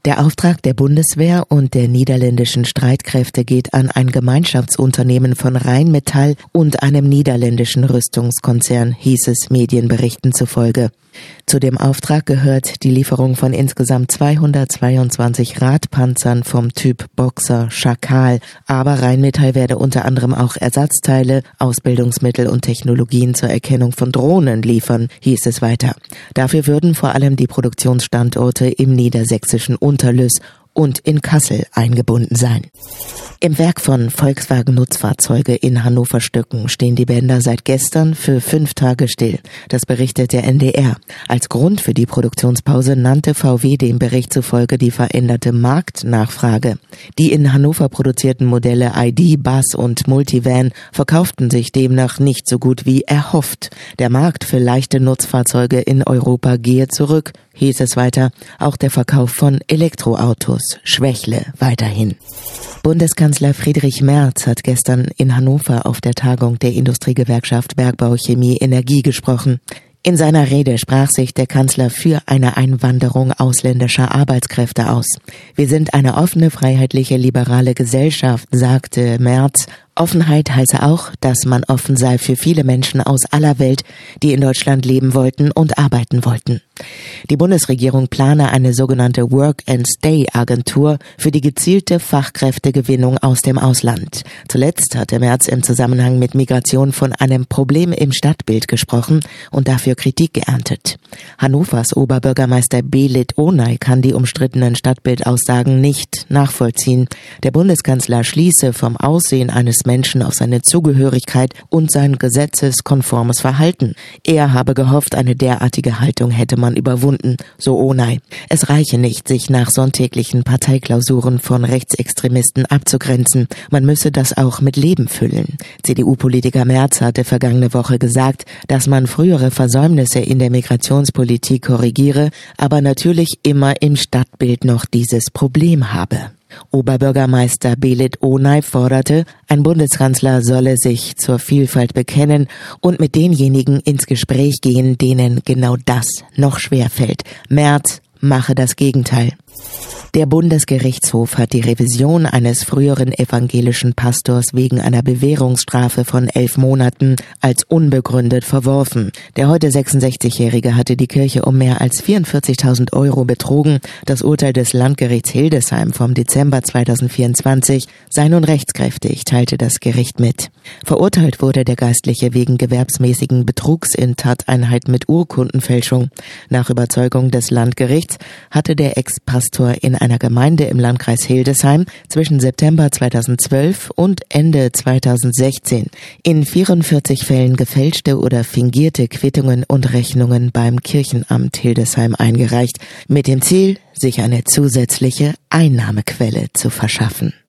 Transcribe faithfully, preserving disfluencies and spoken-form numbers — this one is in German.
Der Auftrag der Bundeswehr und der niederländischen Streitkräfte geht an ein Gemeinschaftsunternehmen von Rheinmetall und einem niederländischen Rüstungskonzern, hieß es Medienberichten zufolge. Zu dem Auftrag gehört die Lieferung von insgesamt zweihundertzweiundzwanzig Radpanzern vom Typ Boxer Schakal, aber Rheinmetall werde unter anderem auch Ersatzteile, Ausbildungsmittel und Technologien zur Erkennung von Drohnen liefern, hieß es weiter. Dafür würden vor allem die Produktionsstandorte im niedersächsischen Unterlüss und in Kassel eingebunden sein. Im Werk von Volkswagen Nutzfahrzeuge in Hannover-Stücken stehen die Bänder seit gestern für fünf Tage still. Das berichtet der N D R. Als Grund für die Produktionspause nannte V W dem Bericht zufolge die veränderte Marktnachfrage. Die in Hannover produzierten Modelle I D, Bus und Multivan verkauften sich demnach nicht so gut wie erhofft. Der Markt für leichte Nutzfahrzeuge in Europa gehe zurück, hieß es weiter. Auch der Verkauf von Elektroautos schwächle weiterhin. Bundeskanzler Friedrich Merz hat gestern in Hannover auf der Tagung der Industriegewerkschaft Bergbau, Chemie, Energie gesprochen. In seiner Rede sprach sich der Kanzler für eine Einwanderung ausländischer Arbeitskräfte aus. Wir sind eine offene, freiheitliche, liberale Gesellschaft, sagte Merz. Offenheit heiße auch, dass man offen sei für viele Menschen aus aller Welt, die in Deutschland leben wollten und arbeiten wollten. Die Bundesregierung plane eine sogenannte Work-and-Stay-Agentur für die gezielte Fachkräftegewinnung aus dem Ausland. Zuletzt hatte Merz im Zusammenhang mit Migration von einem Problem im Stadtbild gesprochen und dafür Kritik geerntet. Hannovers Oberbürgermeister Belit Onay kann die umstrittenen Stadtbildaussagen nicht nachvollziehen. Der Bundeskanzler schließe vom Aussehen eines Menschen auf seine Zugehörigkeit und sein gesetzeskonformes Verhalten. Er habe gehofft, eine derartige Haltung hätte man überwunden, so Onay. Es reiche nicht, sich nach sonntäglichen Parteiklausuren von Rechtsextremisten abzugrenzen. Man müsse das auch mit Leben füllen. C D U-Politiker Merz hatte vergangene Woche gesagt, dass man frühere Versäumnisse in der Migrationspolitik korrigiere, aber natürlich immer im Stadtbild noch dieses Problem habe. Oberbürgermeister Belit Onay forderte, ein Bundeskanzler solle sich zur Vielfalt bekennen und mit denjenigen ins Gespräch gehen, denen genau das noch schwerfällt. Merz mache das Gegenteil. Der Bundesgerichtshof hat die Revision eines früheren evangelischen Pastors wegen einer Bewährungsstrafe von elf Monaten als unbegründet verworfen. Der heute sechsundsechzigjährige hatte die Kirche um mehr als vierundvierzigtausend Euro betrogen. Das Urteil des Landgerichts Hildesheim vom Dezember zweitausendvierundzwanzig sei nun rechtskräftig, teilte das Gericht mit. Verurteilt wurde der Geistliche wegen gewerbsmäßigen Betrugs in Tateinheit mit Urkundenfälschung. Nach Überzeugung des Landgerichts hatte der Ex-Pastor in einer Gemeinde im Landkreis Hildesheim zwischen September zweitausendzwölf und Ende zweitausendsechzehn in vierundvierzig Fällen gefälschte oder fingierte Quittungen und Rechnungen beim Kirchenamt Hildesheim eingereicht, mit dem Ziel, sich eine zusätzliche Einnahmequelle zu verschaffen.